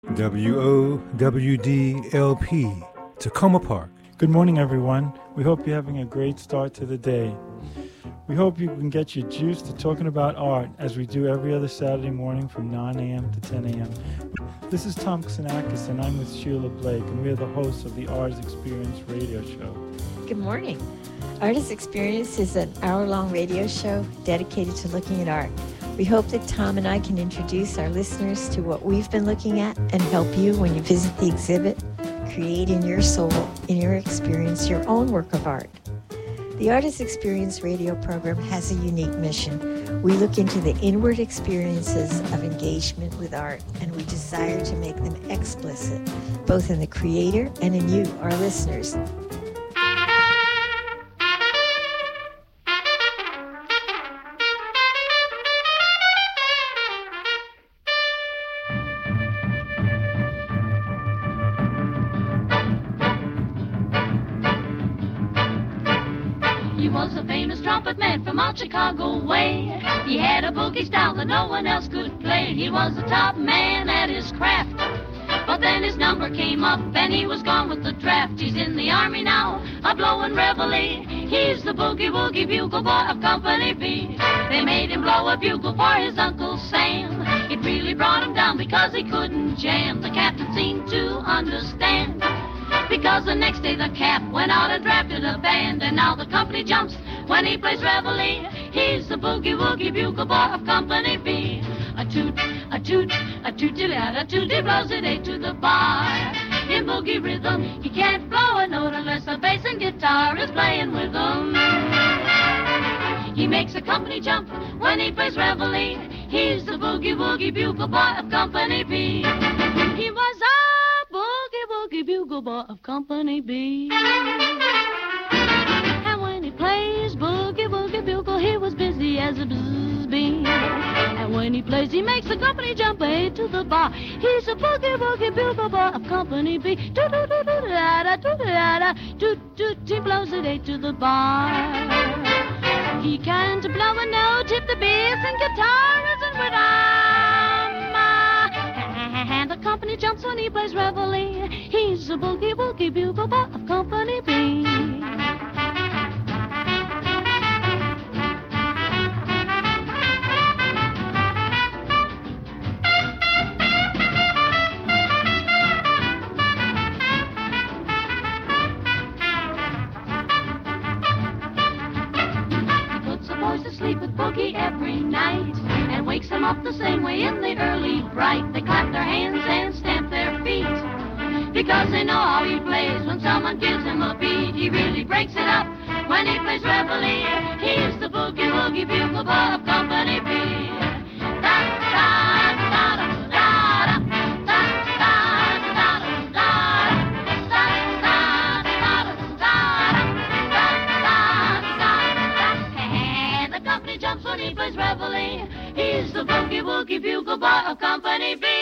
WOWDLP, Tacoma Park. Good morning, everyone. We hope you're having a great start to the day. We hope you can get your juice to talking about art as we do every other Saturday morning from 9 a.m. to 10 a.m. This is Tom Xenakis, and I'm with Sheila Blake, and we're the hosts of the Artist Experience radio show. Good morning. Artist Experience is an hour-long radio show dedicated to looking at art. We hope that Tom and I can introduce our listeners to what we've been looking at and help you when you visit the exhibit, create in your soul, in your experience, your own work of art. The Artist Experience radio program has a unique mission. We look into the inward experiences of engagement with art, and we desire to make them explicit, both in the creator and in you, our listeners. Chicago way. He had a boogie style that no one else could play. He was the top man at his craft. But then his number came up and he was gone with the draft. He's in the army now, a blowin' reveille. He's the boogie-woogie bugle boy of Company B. They made him blow a bugle for his Uncle Sam. It really brought him down because he couldn't jam. The captain seemed to understand, because the next day the cap went out and drafted a band. And now the company jumps when he plays reveille. He's the boogie-woogie bugle boy of Company B. A toot, a toot, a tooty-lad, a tooty blows it eight to the bar. In boogie rhythm, he can't blow a note unless the bass and guitar is playing with him. He makes a company jump when he plays reveille. He's the boogie-woogie bugle boy of Company B. He was a boogie-woogie bugle boy of Company B. And when he plays boogie-woogie bugle, he was busy as a bzz bee. And when he plays, he makes the company jump eight to the bar. He's a boogie-woogie bugle boy of Company B. Do-do-do-do-da-da, do-da-da, do-do, he blows it eight to the bar. He can't blow a note if the bass and guitar isn't with him. And the company jumps when he plays reveille. He's a boogie-woogie bugle boy of Company B. Boogie every night and wakes them up the same way in the early bright. They clap their hands and stamp their feet because they know how he plays. When someone gives him a beat, he really breaks it up when he plays reveille. He's the boogie-woogie bugle boy of Company B. He plays reveille. He's the boogie-woogie bugle boy of Company B.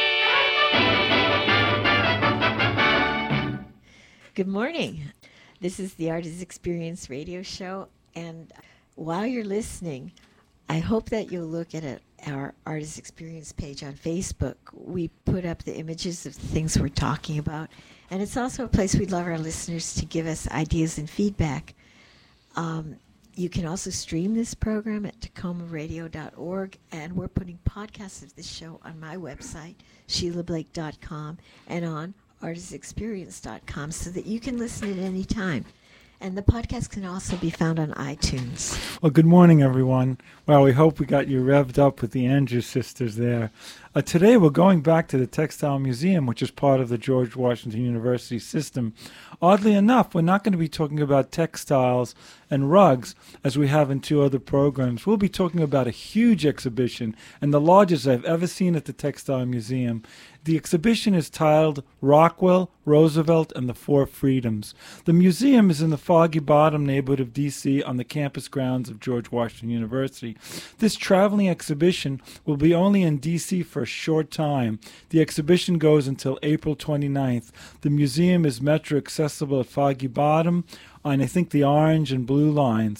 Good morning. This is the Artist Experience radio show, and while you're listening, I hope that you'll look at our Artist Experience page on Facebook. We put up the images of the things we're talking about, and it's also a place we'd love our listeners to give us ideas and feedback. You can also stream this program at tacomaradio.org, and we're putting podcasts of this show on my website, SheilaBlake.com, and on artistexperience.com so that you can listen at any time. And the podcast can also be found on iTunes. Well, good morning, everyone. Well, we hope we got you revved up with the Andrews sisters there. Today we're going back to the Textile Museum, which is part of the George Washington University system. Oddly enough, we're not going to be talking about textiles and rugs as we have in two other programs. We'll be talking about a huge exhibition, and the largest I've ever seen at the Textile Museum. The exhibition is titled Rockwell, Roosevelt, and the Four Freedoms. The museum is in the Foggy Bottom neighborhood of D.C. on the campus grounds of George Washington University. This traveling exhibition will be only in D.C. for a short time. The exhibition goes until April 29th. The museum is metro accessible at Foggy Bottom on, I think, the orange and blue lines.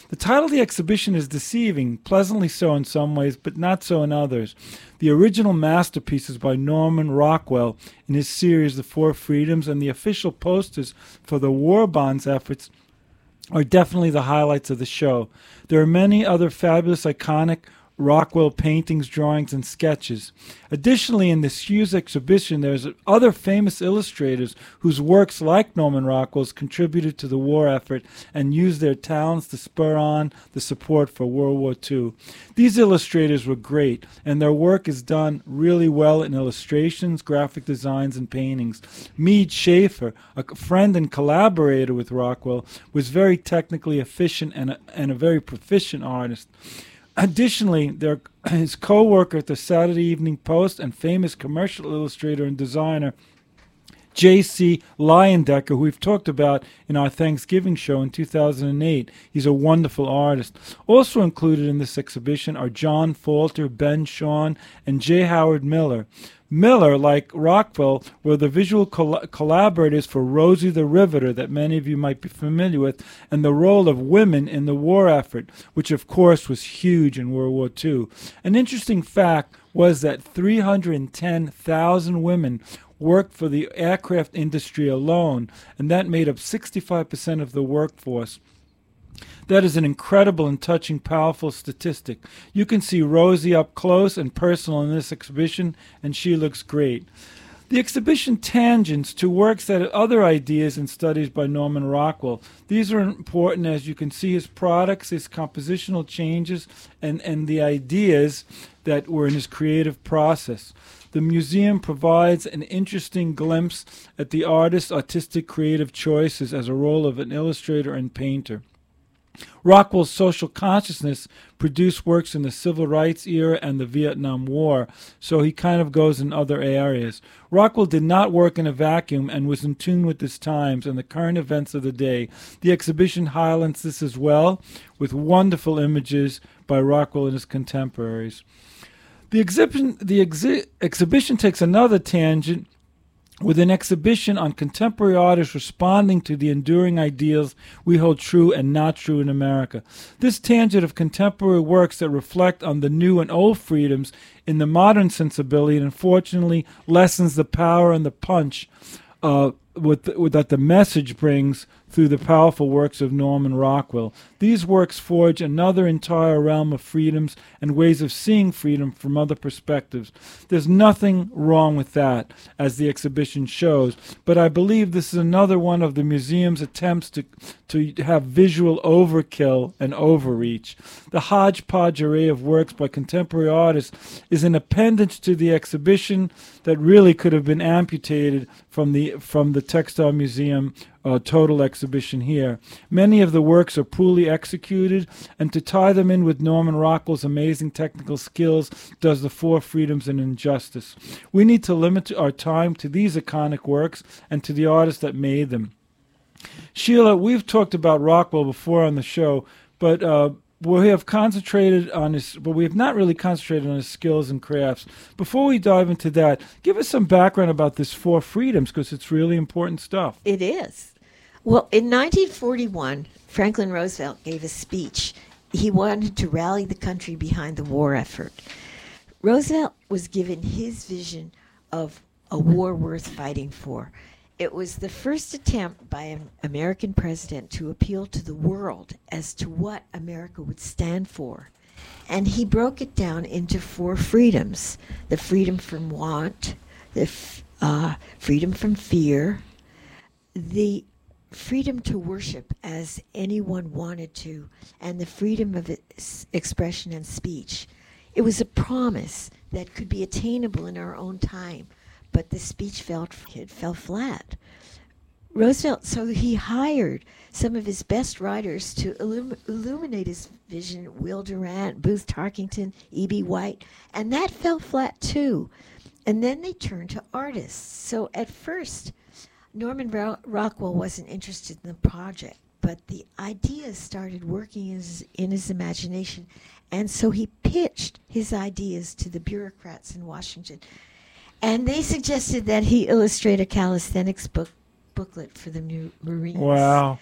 The title of the exhibition is deceiving, pleasantly so in some ways, but not so in others. The original masterpieces by Norman Rockwell in his series The Four Freedoms and the official posters for the war bonds efforts are definitely the highlights of the show. There are many other fabulous, iconic Rockwell paintings, drawings, and sketches. Additionally, in this huge exhibition, there's other famous illustrators whose works, like Norman Rockwell's, contributed to the war effort and used their talents to spur on the support for World War II. These illustrators were great, and their work is done really well in illustrations, graphic designs, and paintings. Mead Schaefer, a friend and collaborator with Rockwell, was very technically efficient and a very proficient artist. Additionally, his co-worker at the Saturday Evening Post and famous commercial illustrator and designer J.C. Leyendecker, who we've talked about in our Thanksgiving show in 2008. He's a wonderful artist. Also included in this exhibition are John Falter, Ben Shawn, and J. Howard Miller. Miller, like Rockwell, were the visual collaborators for Rosie the Riveter that many of you might be familiar with, and the role of women in the war effort, which of course was huge in World War II. An interesting fact was that 310,000 women worked for the aircraft industry alone, and that made up 65% of the workforce. That is an incredible and touching, powerful statistic. You can see Rosie up close and personal in this exhibition, and she looks great. The exhibition tangents to works that are other ideas and studies by Norman Rockwell. These are important as you can see his products, his compositional changes, and the ideas that were in his creative process. The museum provides an interesting glimpse at the artist's artistic creative choices as a role of an illustrator and painter. Rockwell's social consciousness produced works in the Civil Rights era and the Vietnam War, so he kind of goes in other areas. Rockwell did not work in a vacuum and was in tune with his times and the current events of the day. The exhibition highlights this as well, with wonderful images by Rockwell and his contemporaries. The exhibition takes another tangent with an exhibition on contemporary artists responding to the enduring ideals we hold true and not true in America. This tangent of contemporary works that reflect on the new and old freedoms in the modern sensibility, and unfortunately lessens the power and the punch that the message brings through the powerful works of Norman Rockwell. These works forge another entire realm of freedoms and ways of seeing freedom from other perspectives. There's nothing wrong with that, as the exhibition shows, but I believe this is another one of the museum's attempts to have visual overkill and overreach. The hodgepodge array of works by contemporary artists is an appendage to the exhibition that really could have been amputated from the Textile Museum total exhibition here. Many of the works are poorly executed, and to tie them in with Norman Rockwell's amazing technical skills does the Four Freedoms an injustice. We need to limit our time to these iconic works and to the artists that made them. Sheila, we've talked about Rockwell before on the show, but we have concentrated on but we have not really concentrated on his skills and crafts. Before we dive into that, give us some background about this Four Freedoms, because it's really important stuff. It is. Well, in 1941, Franklin Roosevelt gave a speech. He wanted to rally the country behind the war effort. Roosevelt was given his vision of a war worth fighting for. It was the first attempt by an American president to appeal to the world as to what America would stand for. And he broke it down into four freedoms: the freedom from want, the freedom from fear, the freedom to worship as anyone wanted to, and the freedom of expression and speech. It was a promise that could be attainable in our own time, but the speech fell flat. Roosevelt, so he hired some of his best writers to illuminate his vision: Will Durant, Booth Tarkington, E.B. White, and that fell flat too. And then they turned to artists. So at first, Norman Rockwell wasn't interested in the project, but the ideas started working in his imagination, and so he pitched his ideas to the bureaucrats in Washington. And they suggested that he illustrate a calisthenics booklet for the new Marines. Wow.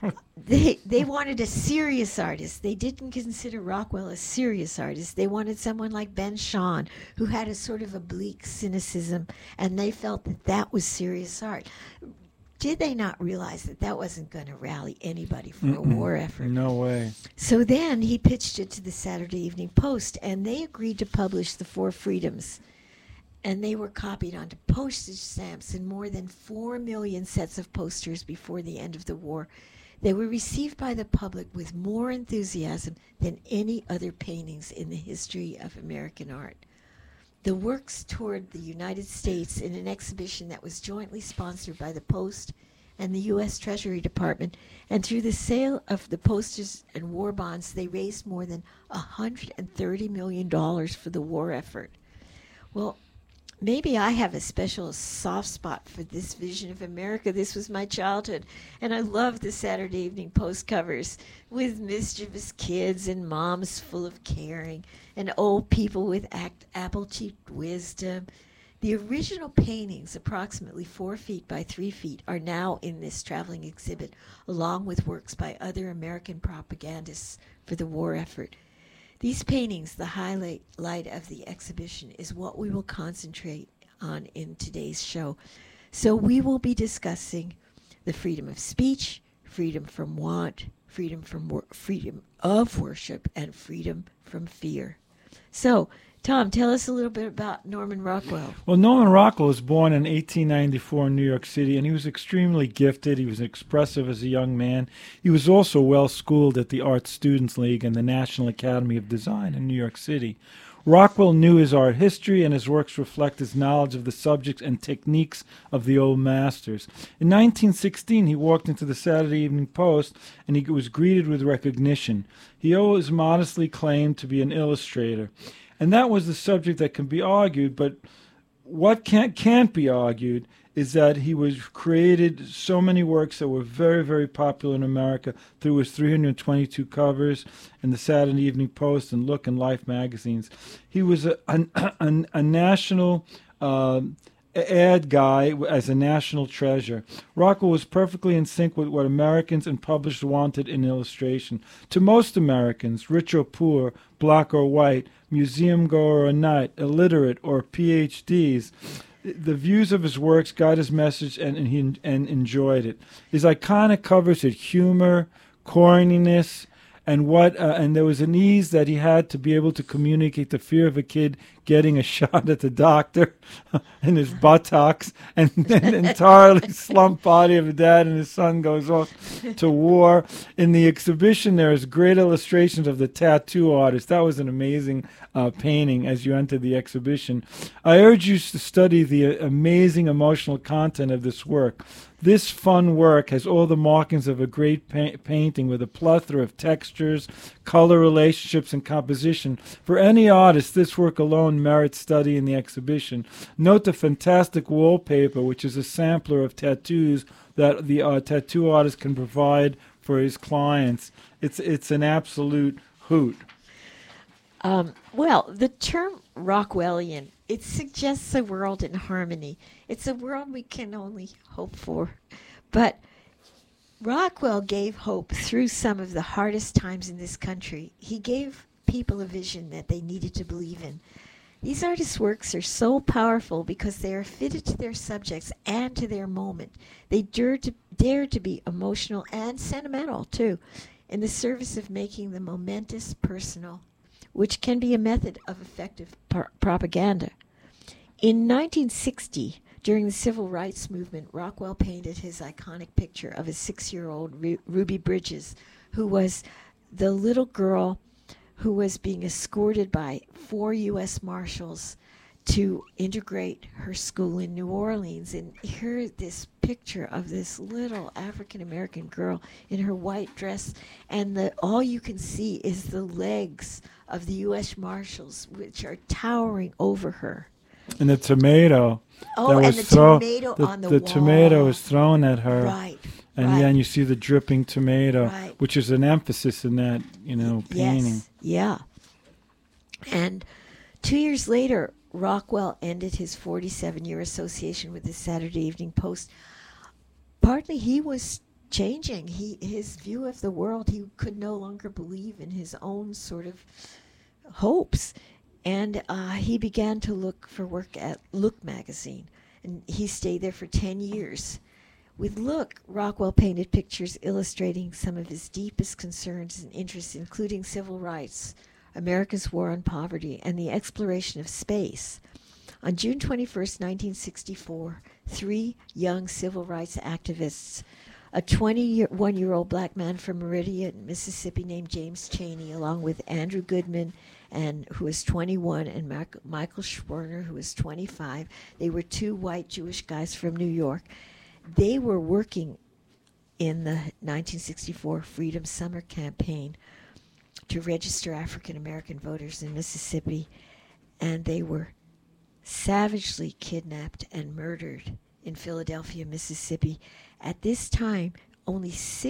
They wanted a serious artist. They didn't consider Rockwell a serious artist. They wanted someone like Ben Shahn, who had a sort of oblique cynicism, and they felt that that was serious art. Did they not realize that that wasn't going to rally anybody for a war effort? No way. So then he pitched it to the Saturday Evening Post, and they agreed to publish The Four Freedoms. And they were copied onto postage stamps in more than 4 million sets of posters before the end of the war. They were received by the public with more enthusiasm than any other paintings in the history of American art. The works toured the United States in an exhibition that was jointly sponsored by the Post and the U.S. Treasury Department, and through the sale of the posters and war bonds, they raised more than $130 million for the war effort. Well, maybe I have a special soft spot for this vision of America. This was my childhood, and I love the Saturday Evening Post covers with mischievous kids and moms full of caring and old people with apple-cheeked wisdom. The original paintings, approximately 4 feet by 3 feet, are now in this traveling exhibit, along with works by other American propagandists for the war effort. These paintings, the highlight of the exhibition, is what we will concentrate on in today's show. So we will be discussing the freedom of speech, freedom from want, freedom of worship, and freedom from fear. So, Tom, tell us a little bit about Norman Rockwell. Well, Norman Rockwell was born in 1894 in New York City, and he was extremely gifted. He was expressive as a young man. He was also well-schooled at the Art Students League and the National Academy of Design in New York City. Rockwell knew his art history, and his works reflect his knowledge of the subjects and techniques of the old masters. In 1916, he walked into the Saturday Evening Post, and he was greeted with recognition. He always modestly claimed to be an illustrator. And that was the subject that can be argued, but what can't be argued is that he was created so many works that were very, very popular in America through his 322 covers in the Saturday Evening Post and Look and Life magazines. He was a national ad guy as a national treasure. Rockwell was perfectly in sync with what Americans and publishers wanted in illustration. To most Americans, rich or poor, black or white, museum goer or not, illiterate or PhDs, the views of his works got his message and enjoyed it. His iconic covers had humor, corniness, and there was an ease that he had to be able to communicate the fear of a kid getting a shot at the doctor in his buttocks, and then entirely slumped body of a dad and his son goes off to war. In the exhibition, there is great illustrations of the tattoo artist. That was an amazing painting as you entered the exhibition. I urge you to study the amazing emotional content of this work. This fun work has all the markings of a great painting with a plethora of textures, color relationships, and composition. For any artist, this work alone merits study in the exhibition. Note the fantastic wallpaper, which is a sampler of tattoos that the tattoo artist can provide for his clients. It's an absolute hoot. Well, the term Rockwellian, it suggests a world in harmony. It's a world we can only hope for. But Rockwell gave hope through some of the hardest times in this country. He gave people a vision that they needed to believe in. These artists' works are so powerful because they are fitted to their subjects and to their moment. They dare to be emotional and sentimental, too, in the service of making the momentous personal, which can be a method of effective propaganda. In 1960, during the Civil Rights Movement, Rockwell painted his iconic picture of a 6-year-old Ruby Bridges, who was the little girl who was being escorted by 4 U.S. Marshals to integrate her school in New Orleans. And here, this picture of this little African-American girl in her white dress, and all you can see is the legs of the U.S. Marshals, which are towering over her. And the tomato. Oh, and the tomato on the wall. The tomato is thrown at her. Right. And right. then you see the dripping tomato, right. which is an emphasis in that, painting. Yes, yeah. And 2 years later, Rockwell ended his 47-year association with the Saturday Evening Post. Partly he was changing. His view of the world, he could no longer believe in his own sort of hopes. And he began to look for work at Look magazine. And he stayed there for 10 years. With Look, Rockwell painted pictures illustrating some of his deepest concerns and interests, including civil rights, America's war on poverty, and the exploration of space. On June 21st, 1964, 3 young civil rights activists, a 21-year-old black man from Meridian, Mississippi named James Chaney, along with Andrew Goodman, who was 21, and Michael Schwerner, who was 25. They were 2 white Jewish guys from New York. They were working in the 1964 Freedom Summer Campaign to register African American voters in Mississippi, and they were savagely kidnapped and murdered in Philadelphia, Mississippi. At this time, only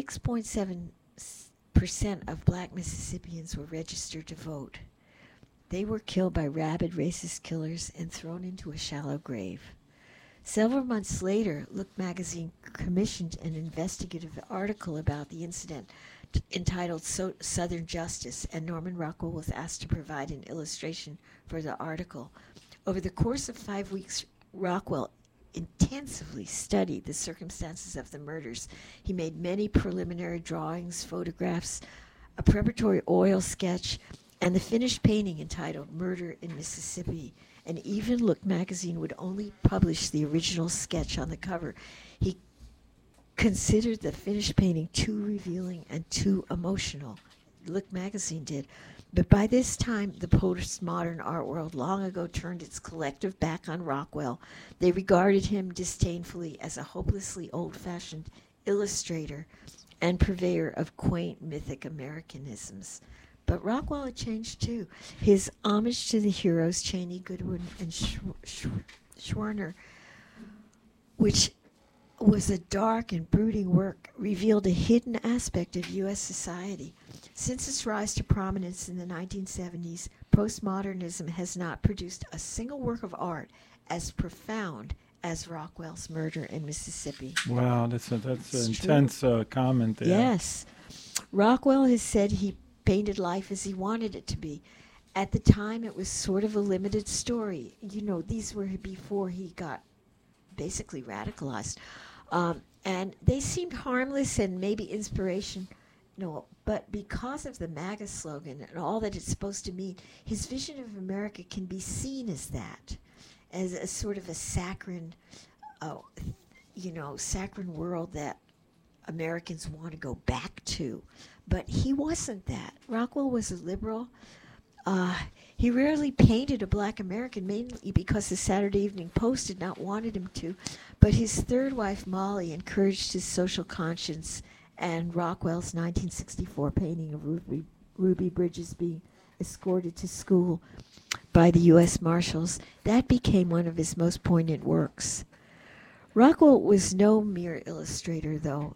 6.7% of black Mississippians were registered to vote. They were killed by rabid racist killers and thrown into a shallow grave. Several months later, Look magazine commissioned an investigative article about the incident entitled Southern Justice, and Norman Rockwell was asked to provide an illustration for the article. Over the course of 5 weeks, Rockwell intensively studied the circumstances of the murders. He made many preliminary drawings, photographs, a preparatory oil sketch, and the finished painting entitled Murder in Mississippi. And even Look magazine would only publish the original sketch on the cover. He considered the finished painting too revealing and too emotional. Look magazine did. But by this time, the postmodern art world long ago turned its collective back on Rockwell. They regarded him disdainfully as a hopelessly old-fashioned illustrator and purveyor of quaint mythic Americanisms. But Rockwell had changed too. His homage to the heroes Chaney, Goodwin, and Schwerner, which was a dark and brooding work, revealed a hidden aspect of U.S. society. Since its rise to prominence in the 1970s, postmodernism has not produced a single work of art as profound as Rockwell's Murder in Mississippi. Wow, that's an intense comment there. Yes. Rockwell has said he painted life as he wanted it to be. At the time, it was sort of a limited story. You know, these were before he got basically radicalized. And they seemed harmless and maybe inspirational, but because of the MAGA slogan and all that it's supposed to mean, his vision of America can be seen as that, as a sort of a saccharine, saccharine world that Americans want to go back to. But he wasn't that. Rockwell was a liberal. He rarely painted a black American, mainly because the Saturday Evening Post did not wanted him to. But his third wife, Molly, encouraged his social conscience, and Rockwell's 1964 painting of Ruby Bridges being escorted to school by the U.S. Marshals, that became one of his most poignant works. Rockwell was no mere illustrator, though.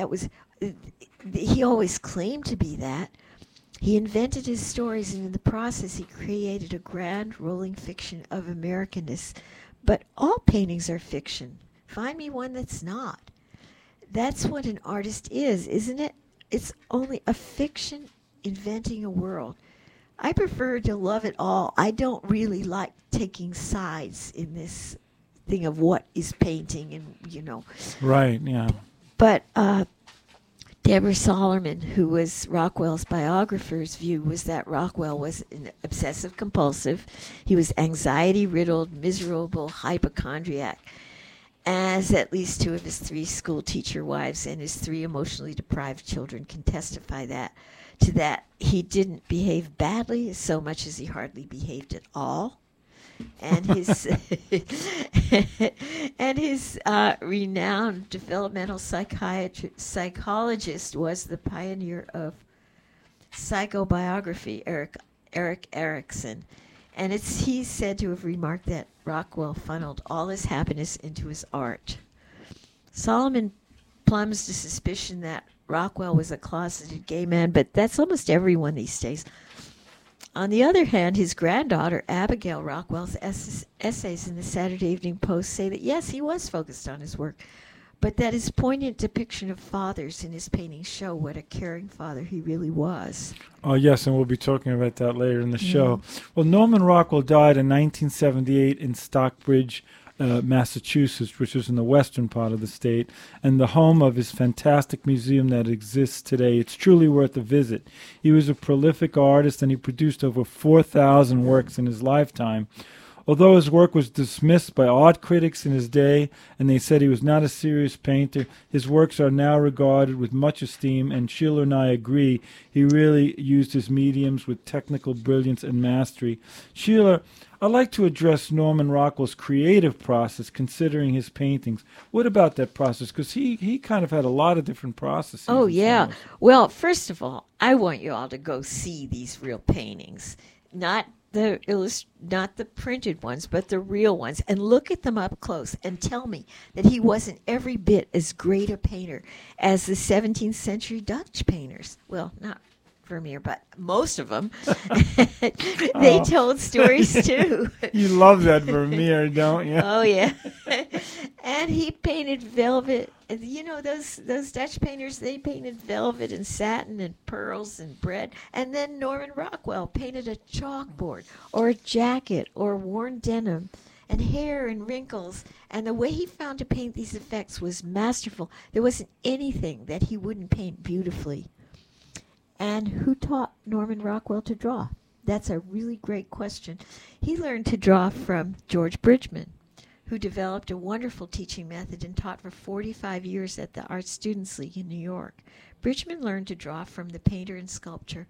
He always claimed to be that. He invented his stories, and in the process he created a grand rolling fiction of Americanness. But all paintings are fiction. Find me one that's not. That's what an artist is, isn't it? It's only a fiction inventing a world. I prefer to love it all. I don't really like taking sides in this thing of what is painting and, Right, yeah. But Deborah Solomon, who was Rockwell's biographer's view, was that Rockwell was an obsessive-compulsive. He was anxiety-riddled, miserable hypochondriac, as at least 2 of his 3 school-teacher wives and his 3 emotionally deprived children can testify that. To that, he didn't behave badly so much as he hardly behaved at all. And his renowned developmental psychologist was the pioneer of psychobiography, Erik Erikson. And he's said to have remarked that Rockwell funneled all his happiness into his art. Solomon plumbs the suspicion that Rockwell was a closeted gay man, but that's almost everyone these days. On the other hand, his granddaughter, Abigail Rockwell's essays in the Saturday Evening Post say that, yes, he was focused on his work, but that his poignant depiction of fathers in his paintings show what a caring father he really was. Oh, yes, and we'll be talking about that later in the show. Well, Norman Rockwell died in 1978 in Stockbridge, Massachusetts, which is in the western part of the state, and the home of his fantastic museum that exists today. It's truly worth a visit. He was a prolific artist, and he produced over 4,000 works in his lifetime. Although his work was dismissed by art critics in his day, and they said he was not a serious painter, his works are now regarded with much esteem, and Sheila and I agree he really used his mediums with technical brilliance and mastery. Sheila, I'd like to address Norman Rockwell's creative process, considering his paintings. What about that process? Because he kind of had a lot of different processes. Oh, yeah. Well, first of all, I want you all to go see these real paintings. Not the printed ones, but the real ones, and look at them up close and tell me that he wasn't every bit as great a painter as the 17th century Dutch painters. Well, not Vermeer, but most of them. They told stories too. You love that Vermeer, don't you? Oh, yeah. And he painted velvet. You know, those Dutch painters, they painted velvet and satin and pearls and bread. And then Norman Rockwell painted a chalkboard or a jacket or worn denim and hair and wrinkles. And the way he found to paint these effects was masterful. There wasn't anything that he wouldn't paint beautifully. And who taught Norman Rockwell to draw? That's a really great question. He learned to draw from George Bridgman, who developed a wonderful teaching method and taught for 45 years at the Art Students League in New York. Bridgman learned to draw from the painter and sculptor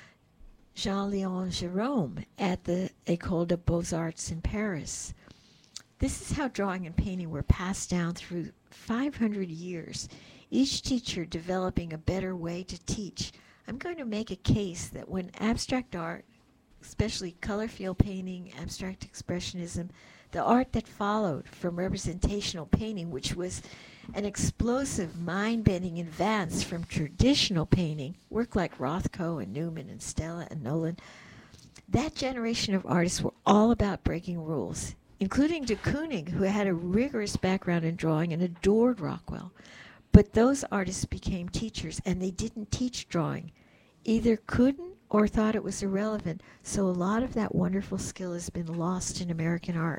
Jean-Léon Gérôme at the École des Beaux-Arts in Paris. This is how drawing and painting were passed down through 500 years, each teacher developing a better way to teach. I'm going to make a case that when abstract art, especially color field painting, abstract expressionism, the art that followed from representational painting, which was an explosive, mind-bending advance from traditional painting, work like Rothko and Newman and Stella and Nolan, that generation of artists were all about breaking rules, including de Kooning, who had a rigorous background in drawing and adored Rockwell. But those artists became teachers, and they didn't teach drawing. Either couldn't or thought it was irrelevant, so a lot of that wonderful skill has been lost in American art.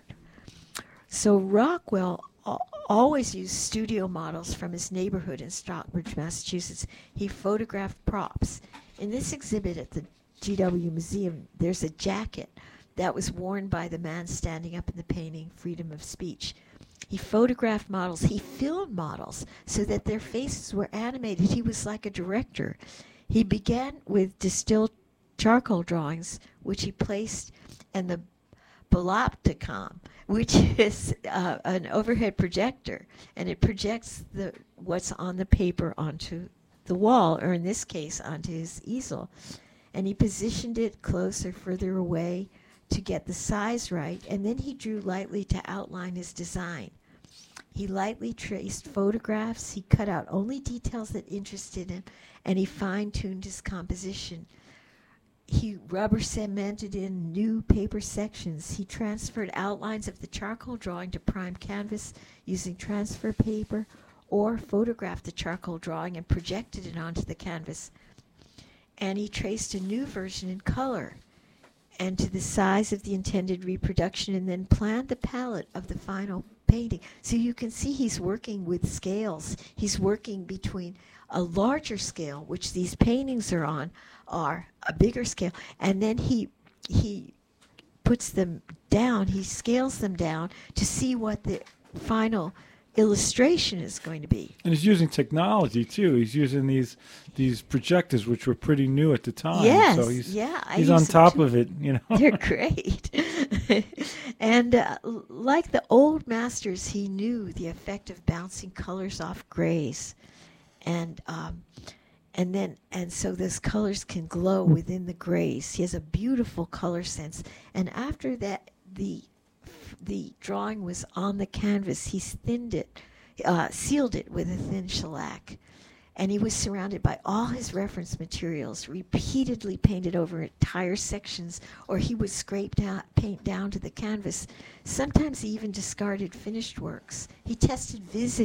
So Rockwell always used studio models from his neighborhood in Stockbridge, Massachusetts. He photographed props. In this exhibit at the GW Museum, there's a jacket that was worn by the man standing up in the painting, Freedom of Speech. He photographed models. He filmed models so that their faces were animated. He was like a director. He began with distilled charcoal drawings, which he placed in the Bolopticon, which is an overhead projector, and it projects what's on the paper onto the wall, or in this case, onto his easel. And he positioned it closer, further away to get the size right, and then he drew lightly to outline his design. He lightly traced photographs, he cut out only details that interested him, and he fine-tuned his composition. He rubber cemented in new paper sections. He transferred outlines of the charcoal drawing to prime canvas using transfer paper, or photographed the charcoal drawing and projected it onto the canvas. And he traced a new version in color and to the size of the intended reproduction, and then planned the palette of the final painting. So you can see he's working with scales. He's working between a larger scale, which these paintings are on, are a bigger scale, and then he puts them down, he scales them down to see what the final illustration is going to be. And he's using technology too. He's using these projectors, which were pretty new at the time. Yes, so he's on use top of it, you know. They're great. And like the old masters, he knew the effect of bouncing colors off grays, and so those colors can glow within the grays. He has a beautiful color sense. And after that, the drawing was on the canvas, he thinned it, sealed it with a thin shellac. and he was surrounded by all his reference materials, repeatedly painted over entire sections, or he would scrape paint down to the canvas. Sometimes he even discarded finished works. He tested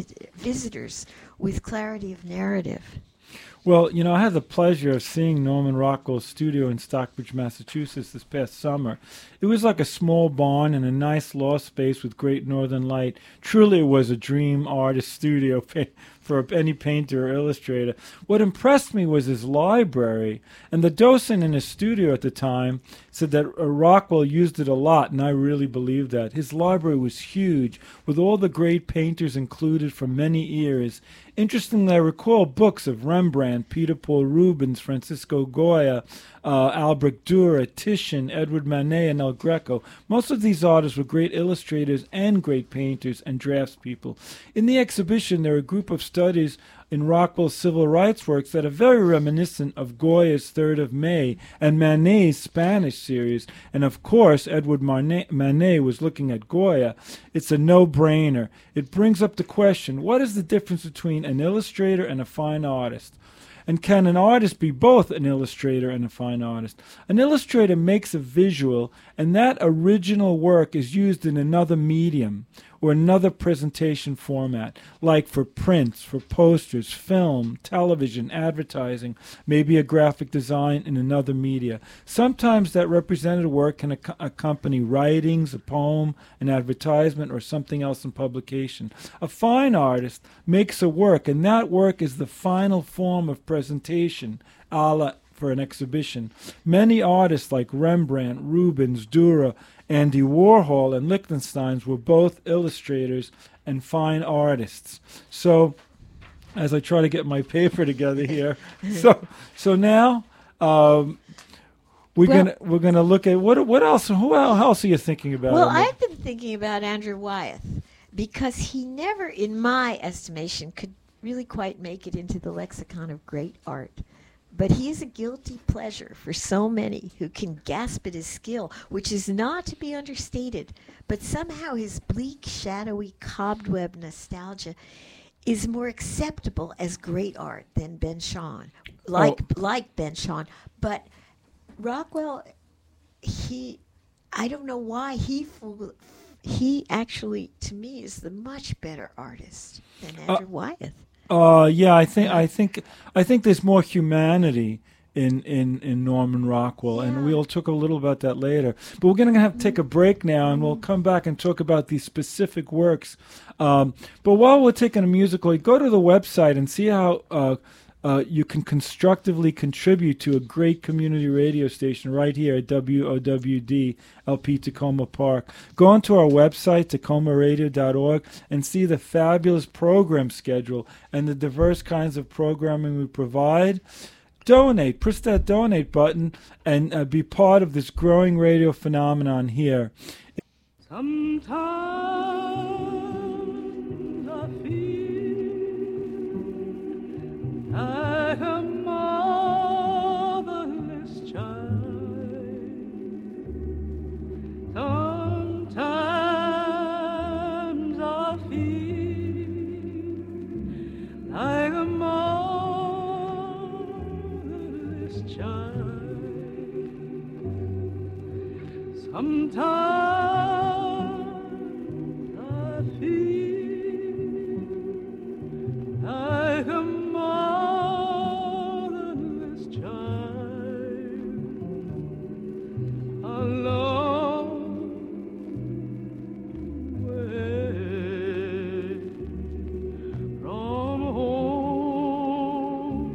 visitors with clarity of narrative. Well, I had the pleasure of seeing Norman Rockwell's studio in Stockbridge, Massachusetts this past summer. It was like a small barn in a nice loft space with great northern light. Truly it was a dream artist studio for any painter or illustrator. What impressed me was his library, and the docent in his studio at the time said that Rockwell used it a lot, and I really believe that. His library was huge, with all the great painters included from many eras. Interestingly, I recall books of Rembrandt, Peter Paul Rubens, Francisco Goya, Albrecht Dürer, Titian, Edward Manet, and El Greco. Most of these artists were great illustrators and great painters and draftspeople. In the exhibition, there are a group of studies in Rockwell's civil rights works that are very reminiscent of Goya's 3rd of May and Manet's Spanish series. And of course, Edward Manet was looking at Goya. It's a no-brainer. It brings up the question, what is the difference between an illustrator and a fine artist? And can an artist be both an illustrator and a fine artist? An illustrator makes a visual, and that original work is used in another medium or another presentation format, like for prints, for posters, film, television, advertising, maybe a graphic design in another media. Sometimes that represented work can accompany writings, a poem, an advertisement, or something else in publication. A fine artist makes a work, and that work is the final form of presentation, for an exhibition. Many artists like Rembrandt, Rubens, Dürer, Andy Warhol, and Lichtenstein were both illustrators and fine artists. So, as I try to get my paper together here, so now we're gonna look at what else. Who else are you thinking about? Well, I've been thinking about Andrew Wyeth because he never, in my estimation, could really quite make it into the lexicon of great art. But he is a guilty pleasure for so many who can gasp at his skill, which is not to be understated. But somehow his bleak, shadowy, cobweb nostalgia is more acceptable as great art than Ben Shahn, like Ben Shahn. But Rockwell, I don't know why he actually, to me, is the much better artist than Andrew Wyeth. Yeah, I think there's more humanity in Norman Rockwell, and we'll talk a little about that later. But we're going to have to take a break now, and we'll come back and talk about these specific works. But while we're taking a musical, go to the website and see how you can constructively contribute to a great community radio station right here at WOWD LP Tacoma Park. Go onto our website, tacomaradio.org, and see the fabulous program schedule and the diverse kinds of programming we provide. Donate. Press that donate button and be part of this growing radio phenomenon here. Sometimes I feel like a motherless child. Sometimes I feel like a motherless child. Sometimes I feel like a motherless child, a long way from home,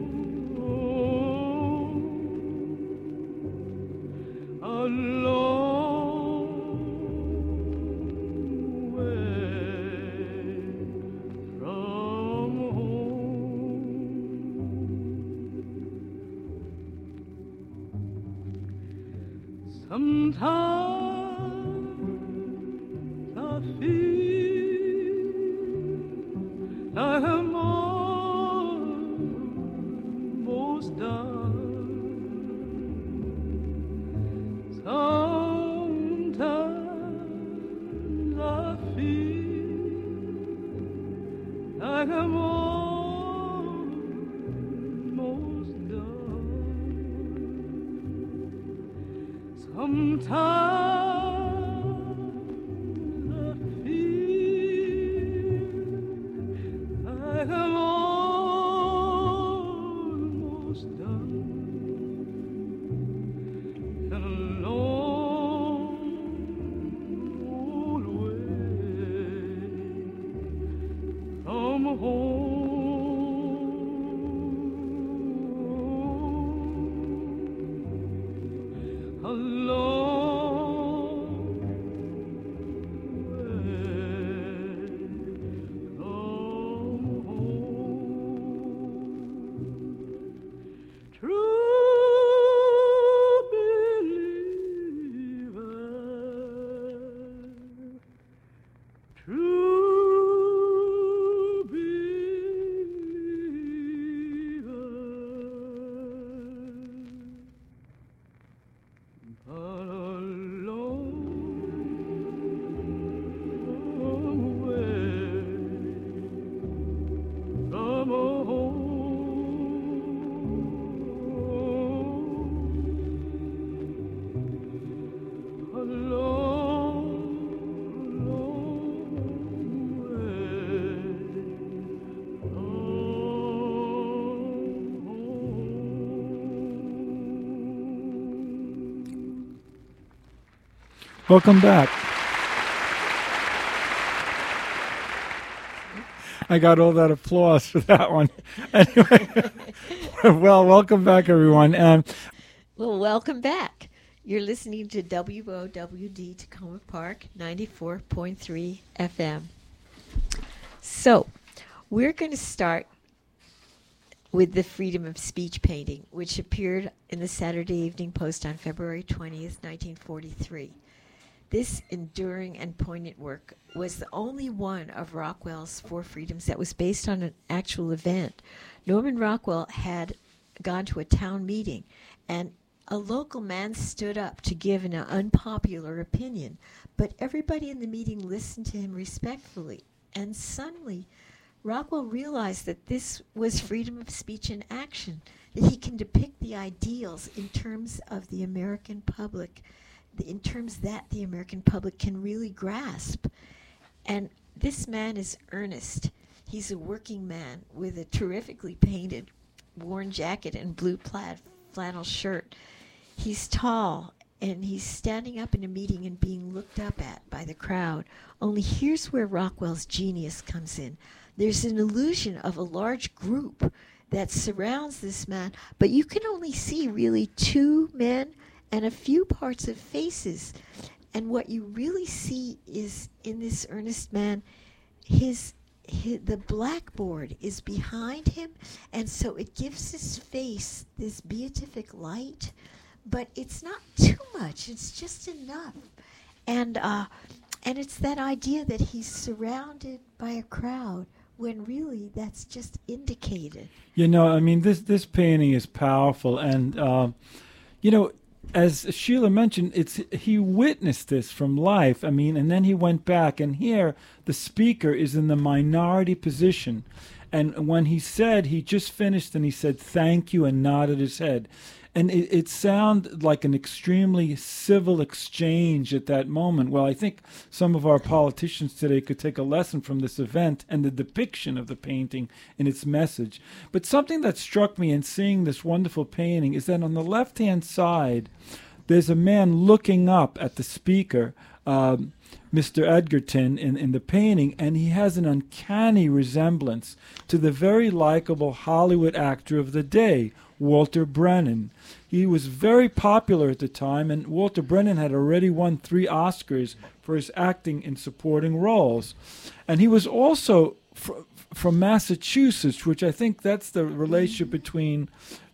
a long way from home. Sometimes I feel like I'm almost done. Sometimes I feel like I'm almost Sometimes I feel like I'm almost done, and a long old way from home. A long way from home. True believer, true believer. But a long way from home. A long, long way from home. Welcome back. I got all that applause for that one. Anyway, well, welcome back, everyone. Well, welcome back. You're listening to WOWD Tacoma Park 94.3 FM. So, we're going to start with the freedom of speech painting, which appeared in the Saturday Evening Post on February 20th, 1943. This enduring and poignant work was the only one of Rockwell's Four Freedoms that was based on an actual event. Norman Rockwell had gone to a town meeting, and a local man stood up to give an unpopular opinion, but everybody in the meeting listened to him respectfully, and suddenly Rockwell realized that this was freedom of speech in action, that he can depict the ideals in terms of the American public, in terms that the American public can really grasp. And this man is earnest. He's a working man with a terrifically painted worn jacket and blue plaid flannel shirt. He's tall, and he's standing up in a meeting and being looked up at by the crowd. Only here's where Rockwell's genius comes in. There's an illusion of a large group that surrounds this man, but you can only see really two men and a few parts of faces. And what you really see is, in this earnest man, the blackboard is behind him, and so it gives his face this beatific light, but it's not too much, it's just enough. And it's that idea that he's surrounded by a crowd, when really that's just indicated. You know, I mean, this painting is powerful, and you know, as Sheila mentioned, he witnessed this from life. I mean, and then he went back, and here the speaker is in the minority position. And when he just finished, and he said, "Thank you," and nodded his head. And it sounded like an extremely civil exchange at that moment. Well, I think some of our politicians today could take a lesson from this event and the depiction of the painting in its message. But something that struck me in seeing this wonderful painting is that on the left-hand side, there's a man looking up at the speaker, Mr. Edgerton, in the painting, and he has an uncanny resemblance to the very likable Hollywood actor of the day, Walter Brennan. He was very popular at the time, and Walter Brennan had already won 3 Oscars for his acting in supporting roles. And he was also from Massachusetts, which I think that's the relationship between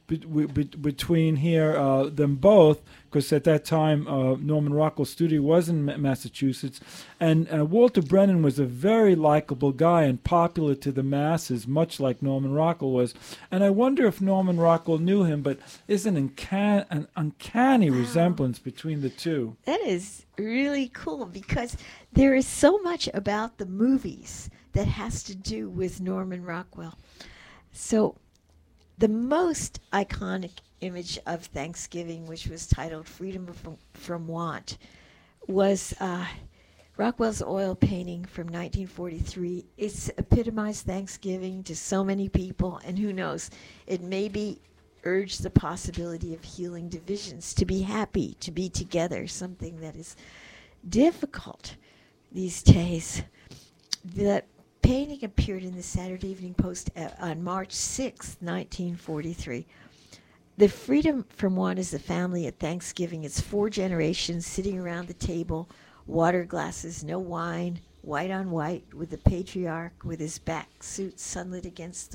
here them both, because at that time Norman Rockwell's studio was in Massachusetts, and Walter Brennan was a very likable guy and popular to the masses, much like Norman Rockwell was. And I wonder if Norman Rockwell knew him, but is an uncanny resemblance between the two. That is really cool, because there is so much about the movies that has to do with Norman Rockwell. So the most iconic image of Thanksgiving, which was titled Freedom from Want, was Rockwell's oil painting from 1943. It's epitomized Thanksgiving to so many people, and who knows, it maybe urged the possibility of healing divisions, to be happy, to be together, something that is difficult these days. The painting appeared in the Saturday Evening Post on March 6, 1943. The Freedom from Want is the family at Thanksgiving. It's 4 generations sitting around the table, water glasses, no wine, white on white, with the patriarch with his black suit sunlit against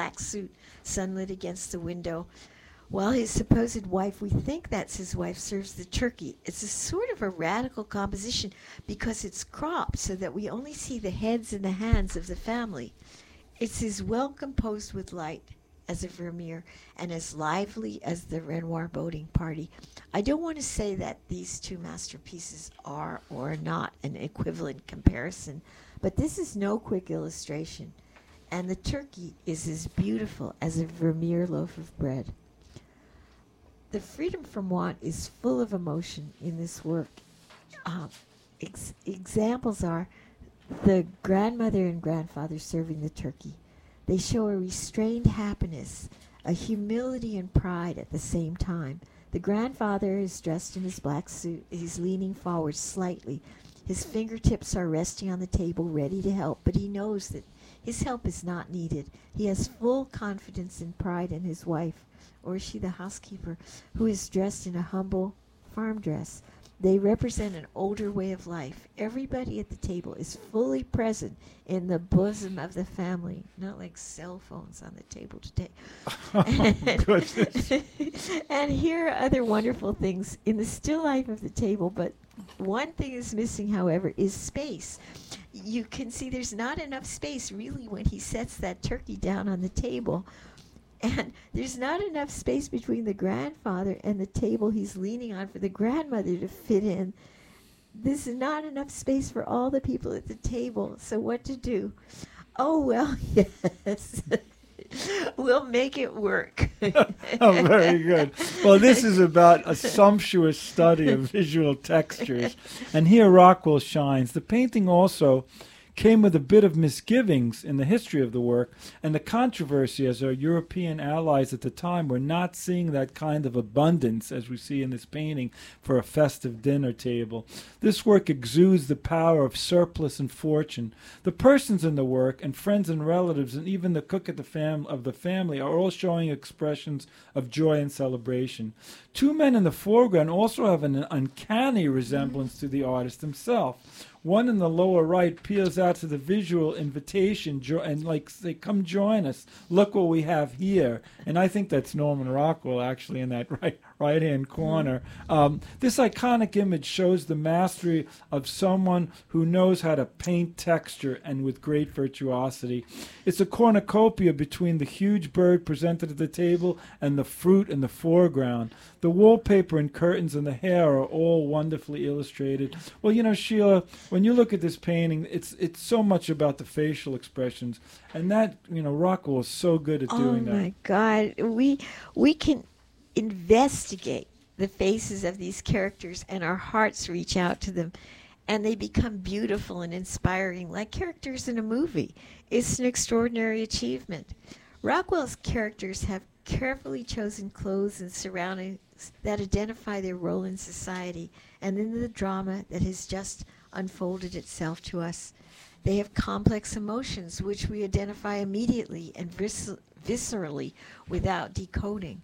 the window, while his supposed wife, we think that's his wife, serves the turkey. It's a sort of a radical composition because it's cropped so that we only see the heads and the hands of the family. It's as well composed with light as a Vermeer and as lively as the Renoir boating party. I don't want to say that these 2 masterpieces are or are not an equivalent comparison, but this is no quick illustration, and the turkey is as beautiful as a Vermeer loaf of bread. The Freedom from Want is full of emotion in this work. Examples are the grandmother and grandfather serving the turkey. They show a restrained happiness, a humility and pride at the same time. The grandfather is dressed in his black suit. He's leaning forward slightly. His fingertips are resting on the table, ready to help, but he knows that his help is not needed. He has full confidence and pride in his wife, or is she the housekeeper, who is dressed in a humble farm dress. They represent an older way of life. Everybody at the table is fully present in the bosom of the family, not like cell phones on the table today. And here are other wonderful things in the still life of the table, but one thing is missing, however, is space. You can see there's not enough space, really, when he sets that turkey down on the table. And there's not enough space between the grandfather and the table he's leaning on for the grandmother to fit in. There's not enough space for all the people at the table. So what to do? Oh, well, yes. We'll make it work. Oh, very good. Well, this is about a sumptuous study of visual textures. And here Rockwell shines. The painting also came with a bit of misgivings in the history of the work and the controversy, as our European allies at the time were not seeing that kind of abundance as we see in this painting for a festive dinner table. This work exudes the power of surplus and fortune. The persons in the work and friends and relatives and even the cook at the family are all showing expressions of joy and celebration. 2 men in the foreground also have an uncanny resemblance to the artist himself. One in the lower right peels out to the visual invitation and like say, come join us. Look what we have here. And I think that's Norman Rockwell actually in that right-hand corner. This iconic image shows the mastery of someone who knows how to paint texture and with great virtuosity. It's a cornucopia between the huge bird presented at the table and the fruit in the foreground. The wallpaper and curtains and the hair are all wonderfully illustrated. Well, you know, Sheila, when you look at this painting, it's so much about the facial expressions, and that, you know, Rockwell is so good at doing that. Oh my God, we can investigate the faces of these characters, and our hearts reach out to them, and they become beautiful and inspiring, like characters in a movie. It's an extraordinary achievement. Rockwell's characters have carefully chosen clothes and surroundings that identify their role in society and in the drama that has just unfolded itself to us. They have complex emotions which we identify immediately and viscerally without decoding.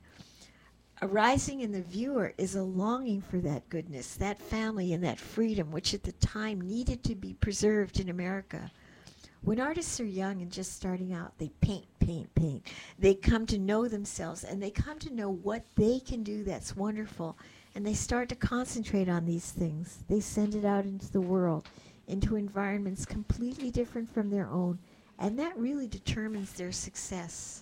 Arising in the viewer is a longing for that goodness, that family, and that freedom which at the time needed to be preserved in America. When artists are young and just starting out, they paint. They come to know themselves, and they come to know what they can do that's wonderful, and they start to concentrate on these things. They send it out into the world, into environments completely different from their own, and that really determines their success.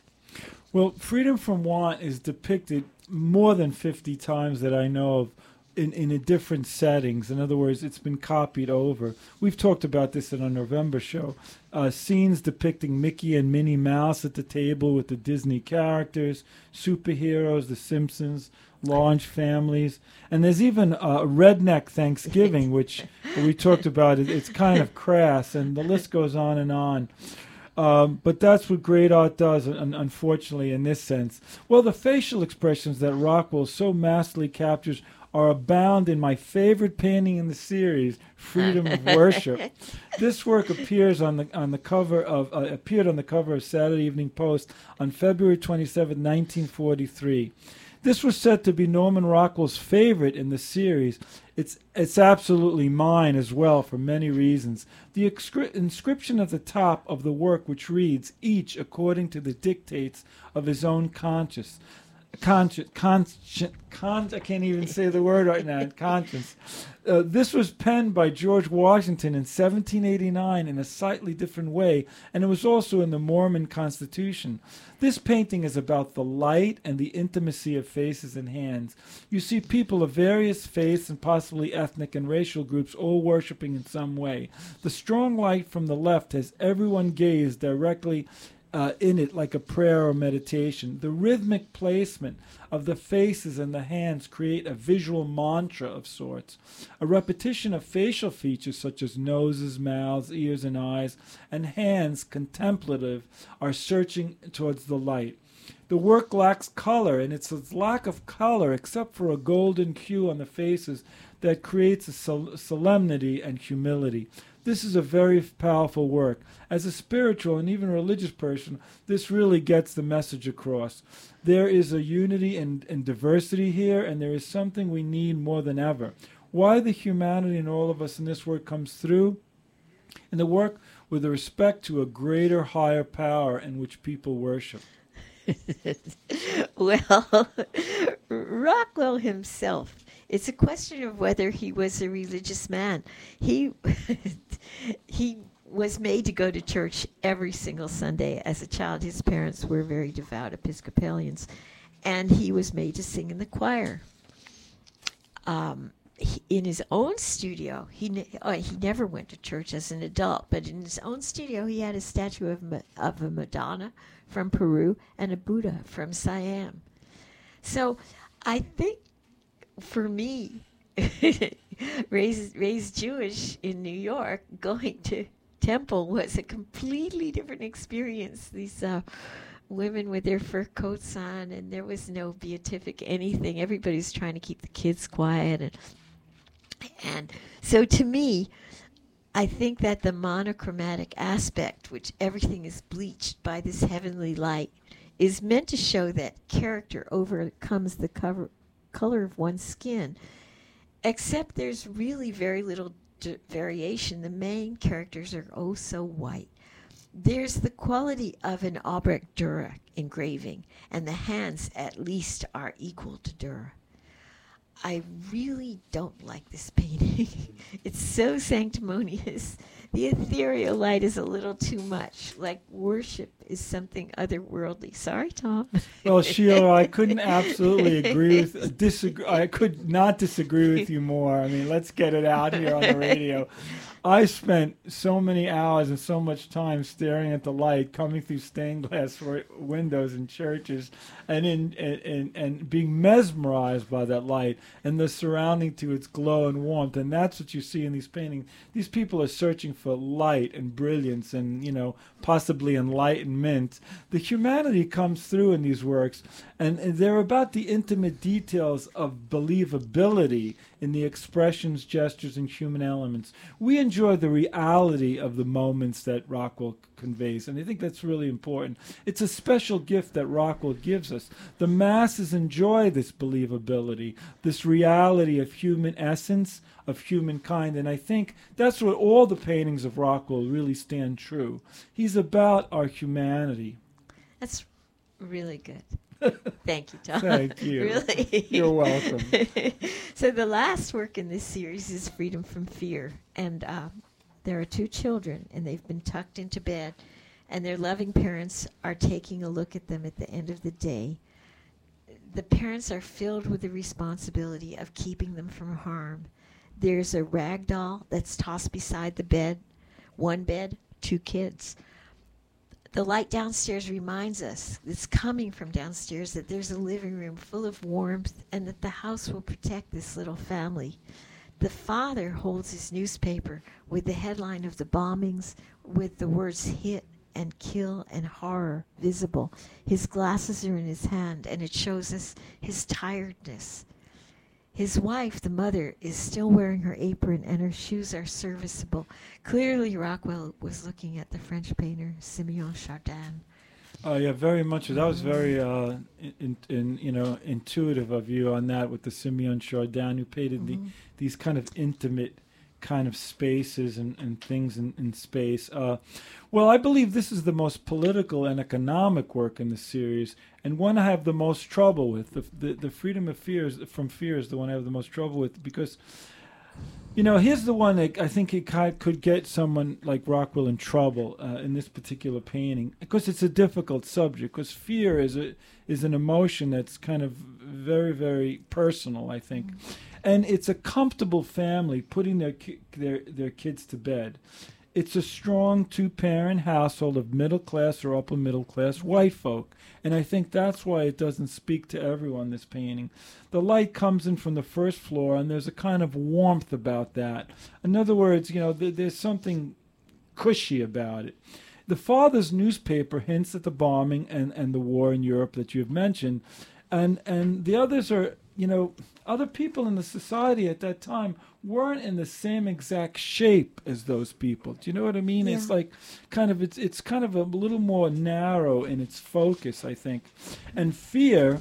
Well, Freedom from Want is depicted more than 50 times that I know of in a different settings. In other words, it's been copied over. We've talked about this in our November show. Scenes depicting Mickey and Minnie Mouse at the table with the Disney characters, superheroes, The Simpsons, large families. And there's even Redneck Thanksgiving, which we talked about. It's kind of crass, and the list goes on and on. But that's what great art does, unfortunately, in this sense. Well, the facial expressions that Rockwell so masterfully captures are abound in my favorite painting in the series, Freedom of Worship. This work appears on the cover of appeared on the cover of Saturday Evening Post on February 27, 1943. This was said to be Norman Rockwell's favorite in the series. It's absolutely mine as well for many reasons. The inscription at the top of the work, which reads, "Each according to the dictates of his own conscience." I can't even say the word right now. Conscience. This was penned by George Washington in 1789 in a slightly different way, and it was also in the Mormon Constitution. This painting is about the light and the intimacy of faces and hands. You see people of various faiths and possibly ethnic and racial groups all worshiping in some way. The strong light from the left has everyone gaze directly in it like a prayer or meditation. The rhythmic placement of the faces and the hands create a visual mantra of sorts. A repetition of facial features such as noses, mouths, ears, and eyes, and hands, contemplative, are searching towards the light. The work lacks color, and it's its lack of color, except for a golden hue on the faces, that creates a solemnity and humility. This is a very powerful work. As a spiritual and even religious person, this really gets the message across. There is a unity and diversity here, and there is something we need more than ever. Why the humanity in all of us in this work comes through in the work with a respect to a greater, higher power in which people worship. Well, Rockwell himself, it's a question of whether he was a religious man. He was made to go to church every single Sunday. As a child, his parents were very devout Episcopalians, and he was made to sing in the choir. In his own studio, he never went to church as an adult, but in his own studio, he had a statue of a Madonna from Peru and a Buddha from Siam. So I think for me, raised Jewish in New York, going to temple was a completely different experience. These women with their fur coats on, and there was no beatific anything. Everybody's trying to keep the kids quiet. And so to me, I think that the monochromatic aspect, which everything is bleached by this heavenly light, is meant to show that character overcomes the color of one's skin. Except there's really very little variation. The main characters are oh so white. There's the quality of an Albrecht Dürer engraving, and the hands at least are equal to Dürer. I really don't like this painting. It's so sanctimonious. The ethereal light is a little too much. Like worship is something otherworldly. Sorry, Tom. Well, Sheila, I couldn't absolutely disagree. I could not disagree with you more. I mean, let's get it out here on the radio. I spent so many hours and so much time staring at the light coming through stained glass windows in churches, and and being mesmerized by that light and the surrounding to its glow and warmth. And that's what you see in these paintings. These people are searching for light and brilliance and, possibly enlightenment. The humanity comes through in these works, and they're about the intimate details of believability in the expressions, gestures, and human elements. We enjoy the reality of the moments that Rockwell conveys, and I think that's really important. It's a special gift that Rockwell gives us. The masses enjoy this believability, this reality of human essence, of humankind, and I think that's what all the paintings of Rockwell really stand true. He's about our humanity. That's really good. Thank you, Tom. Thank you. Really. You're welcome. So the last work in this series is Freedom from Fear. And there are two children, and they've been tucked into bed, and their loving parents are taking a look at them at the end of the day. the parents are filled with the responsibility of keeping them from harm. There's a rag doll that's tossed beside the bed. One bed, two kids. The light downstairs reminds us, it's coming from downstairs, that there's a living room full of warmth and that the house will protect this little family. The father holds his newspaper with the headline of the bombings with the words hit and kill and horror visible. His glasses are in his hand and it shows us his tiredness. His wife, the mother, is still wearing her apron and her shoes are serviceable. Clearly, Rockwell was looking at the French painter Simeon Chardin. Yeah, very much. That was very intuitive of you on that with the Simeon Chardin, who painted these kind of intimate kind of spaces and things in space. Well, I believe this is the most political and economic work in the series, and one I have the most trouble with. The Freedom from Fear is the one I have the most trouble with, because, here's the one that I think it could get someone like Rockwell in trouble in this particular painting, because it's a difficult subject, because fear is an emotion that's kind of very, very personal, I think. And it's a comfortable family putting their kids to bed. It's a strong two-parent household of middle-class or upper-middle-class white folk. And I think that's why it doesn't speak to everyone, this painting. The light comes in from the first floor, and there's a kind of warmth about that. In other words, there's something cushy about it. The father's newspaper hints at the bombing and the war in Europe that you've mentioned. And the others are, other people in the society at that time weren't in the same exact shape as those people. Do you know what I mean? Yeah. It's like it's kind of a little more narrow in its focus, I think. And fear,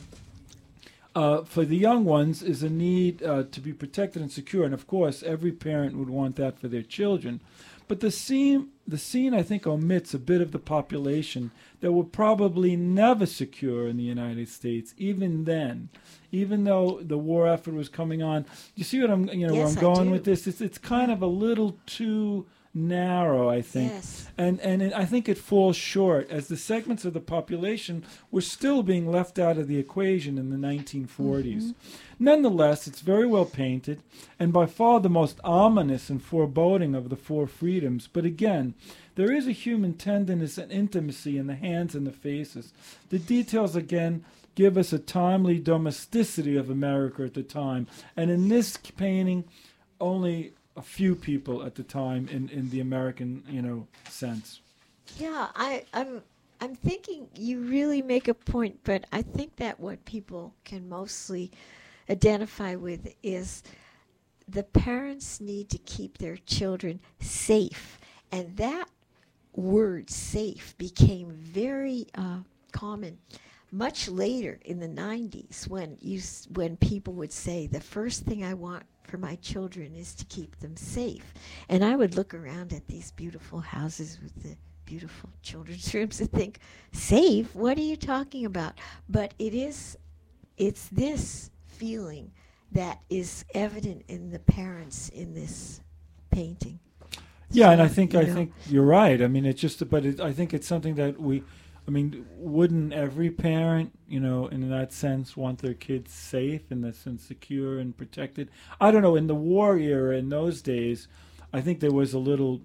for the young ones, is a need to be protected and secure. And of course, every parent would want that for their children. But the scene, I think, omits a bit of the population that were probably never secure in the United States, even then, even though the war effort was coming on. You see what I'm, where Yes, I'm I going do. with this? It's kind of a little too narrow, I think. Yes. And I think it falls short, as the segments of the population were still being left out of the equation in the 1940s. Nonetheless, it's very well painted, and by far the most ominous and foreboding of the four freedoms. But again, there is a human tenderness and intimacy in the hands and the faces. The details, again, give us a timely domesticity of America at the time. And in this painting, only a few people at the time in the American, sense. Yeah, I'm thinking you really make a point, but I think that what people can mostly identify with is the parents need to keep their children safe, and that word "safe" became very common much later in the 90s when people would say the first thing I want for my children is to keep them safe. And I would look around at these beautiful houses with the beautiful children's rooms and think, safe? What are you talking about? But it's this feeling that is evident in the parents in this painting. Yeah, and So, I think you're right. I mean, I think it's something that wouldn't every parent, in that sense, want their kids safe, in that sense, secure and protected? I don't know. In the war era, in those days, I think there was a little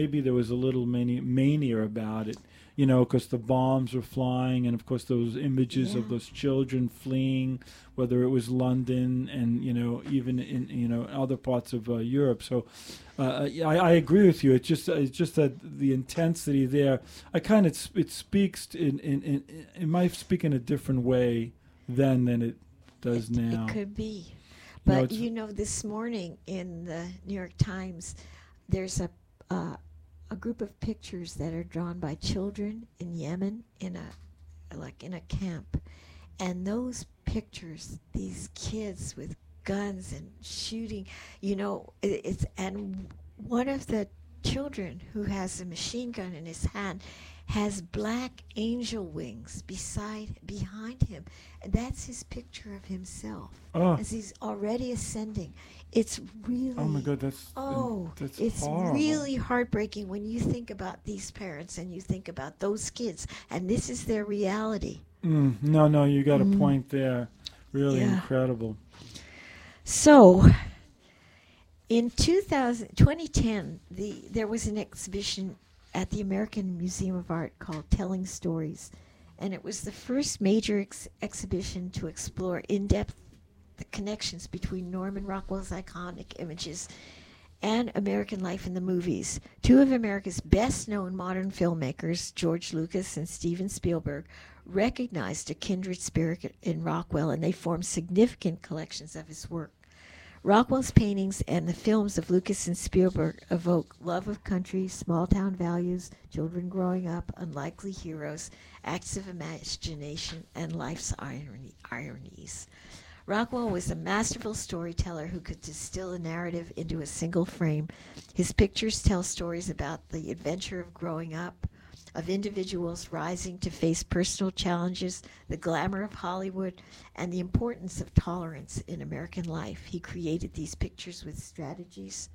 mania about it, because the bombs were flying, and of course those images of those children fleeing, whether it was London and even in other parts of Europe. So I agree with you. It's just that the intensity there. It speaks it might speak in a different way then than it does now. It could be. No, But it's- this morning in the New York Times, there's a group of pictures that are drawn by children in Yemen in a camp, and those pictures, these kids with guns and shooting, and one of the children who has a machine gun in his hand has black angel wings behind him, and that's his picture of himself as he's already ascending. It's really, Oh my God, that's it's horrible. really heartbreaking when you think about these parents and you think about those kids, and this is their reality. No, you got a point there. Really Yeah. incredible. So, in 2010, there was an exhibition at the American Museum of Art called Telling Stories, and it was the first major exhibition to explore in-depth the connections between Norman Rockwell's iconic images and American life in the movies. Two of America's best-known modern filmmakers, George Lucas and Steven Spielberg, recognized a kindred spirit in Rockwell, and they formed significant collections of his work. Rockwell's paintings and the films of Lucas and Spielberg evoke love of country, small-town values, children growing up, unlikely heroes, acts of imagination, and life's ironies. Rockwell was a masterful storyteller who could distill a narrative into a single frame. His pictures tell stories about the adventure of growing up, of individuals rising to face personal challenges, the glamour of Hollywood, and the importance of tolerance in American life. He created these pictures with strategies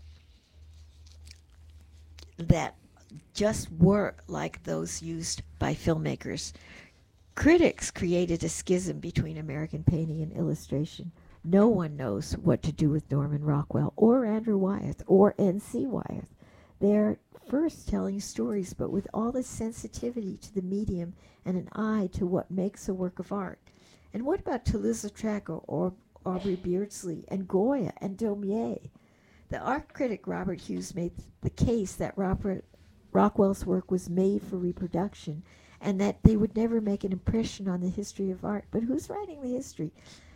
that just were like those used by filmmakers. Critics created a schism between American painting and illustration. No one knows what to do with Norman Rockwell or Andrew Wyeth or N.C. Wyeth. They're first telling stories, but with all the sensitivity to the medium and an eye to what makes a work of art. And what about Toulouse-Lautrec or Aubrey Beardsley and Goya and Daumier? The art critic Robert Hughes made the case that Rockwell's work was made for reproduction and that they would never make an impression on the history of art. But who's writing the history?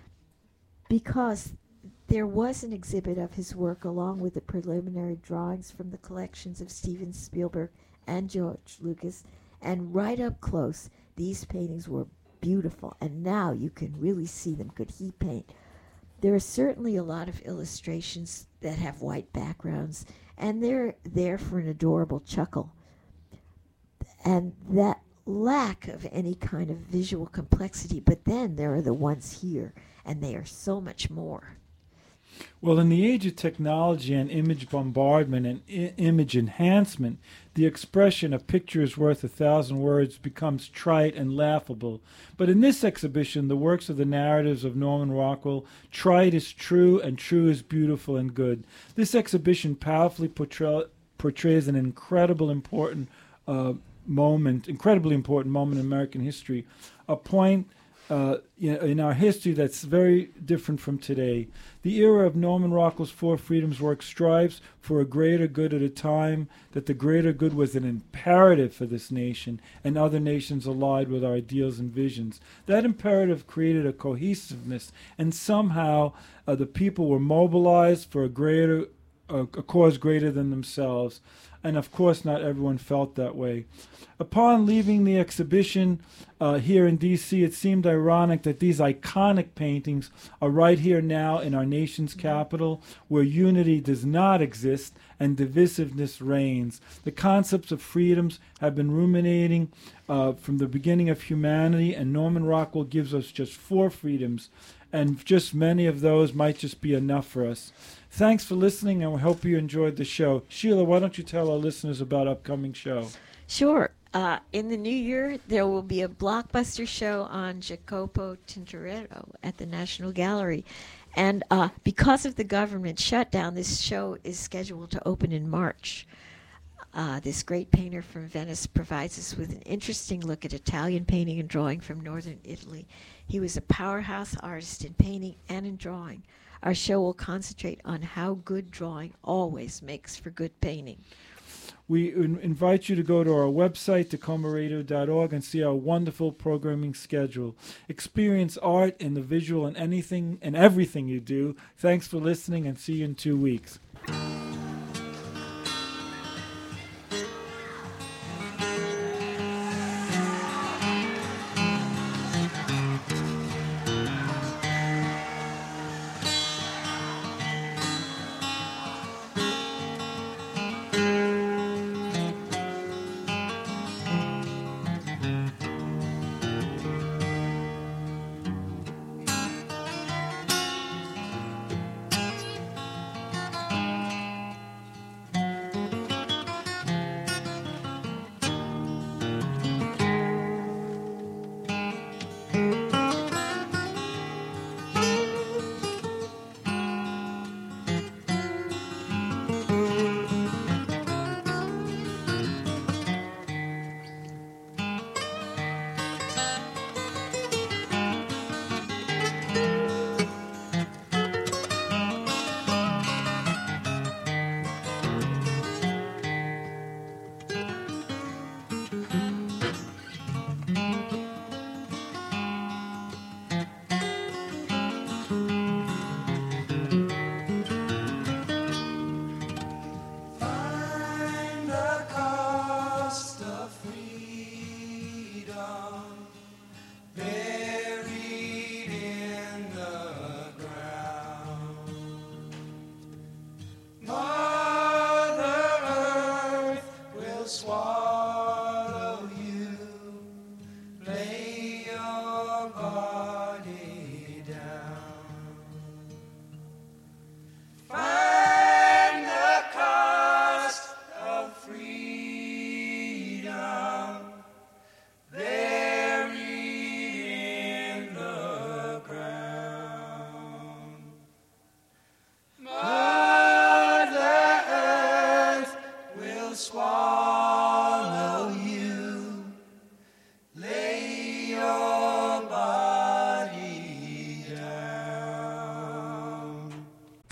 Because there was an exhibit of his work along with the preliminary drawings from the collections of Steven Spielberg and George Lucas, and right up close, these paintings were beautiful, and now you can really see them. Could he paint? There are certainly a lot of illustrations that have white backgrounds, and they're there for an adorable chuckle. And that lack of any kind of visual complexity, but then there are the ones here, and they are so much more. Well, in the age of technology and image bombardment and image enhancement, the expression "a picture is worth 1,000 words" becomes trite and laughable. But in this exhibition, the works of the narratives of Norman Rockwell, trite is true and true is beautiful and good. This exhibition powerfully portrays an incredibly important moment in American history, a point in our history that's very different from today. The era of Norman Rockwell's Four Freedoms work strives for a greater good at a time that the greater good was an imperative for this nation and other nations allied with our ideals and visions. That imperative created a cohesiveness, and somehow the people were mobilized for a cause greater than themselves. And of course, not everyone felt that way. Upon leaving the exhibition here in D.C., it seemed ironic that these iconic paintings are right here now in our nation's capital, where unity does not exist and divisiveness reigns. The concepts of freedoms have been ruminating from the beginning of humanity, and Norman Rockwell gives us just 4 freedoms, and just many of those might just be enough for us. Thanks for listening, and we hope you enjoyed the show. Sheila, why don't you tell our listeners about upcoming show? Sure. In the new year, there will be a blockbuster show on Jacopo Tintoretto at the National Gallery. And because of the government shutdown, this show is scheduled to open in March. This great painter from Venice provides us with an interesting look at Italian painting and drawing from northern Italy. He was a powerhouse artist in painting and in drawing. Our show will concentrate on how good drawing always makes for good painting. We invite you to go to our website, TacomaRadio.org, and see our wonderful programming schedule. Experience art in the visual and anything and everything you do. Thanks for listening, and see you in 2 weeks. far